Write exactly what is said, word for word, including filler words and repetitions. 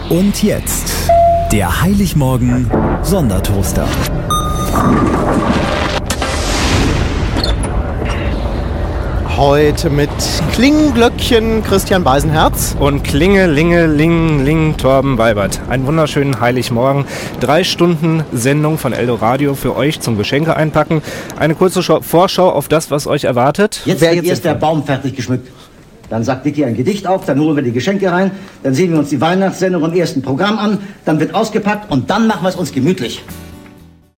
Und jetzt der Heiligmorgen Sondertoaster. Heute mit Klingenglöckchen Christian Beisenherz und Klingelingeling Torben Weibert. Einen wunderschönen Heiligmorgen. Drei Stunden Sendung von Eldoradio für euch zum Geschenke einpacken. Eine kurze Vorschau auf das, was euch erwartet. Jetzt wird erst der Baum fertig geschmückt. Dann sagt Vicky ein Gedicht auf, dann holen wir die Geschenke rein, dann sehen wir uns die Weihnachtssendung im ersten Programm an, dann wird ausgepackt und dann machen wir es uns gemütlich.